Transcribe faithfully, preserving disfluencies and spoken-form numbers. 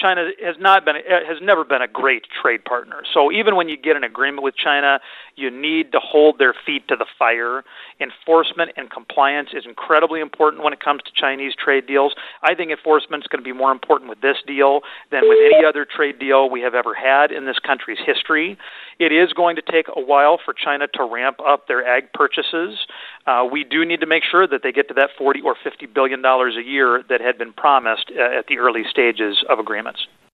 China has not been, has never been a great trade partner. So even when you get an agreement with China, you need to hold their feet to the fire. Enforcement and compliance is incredibly important when it comes to Chinese trade deals. I think enforcement is going to be more important with this deal than with any other trade deal we have ever had in this country's history. It is going to take a while for China to ramp up their ag purchases. Uh, we do need to make sure that they get to that forty or fifty billion dollars a year that had been promised uh, at the early stages of agreements.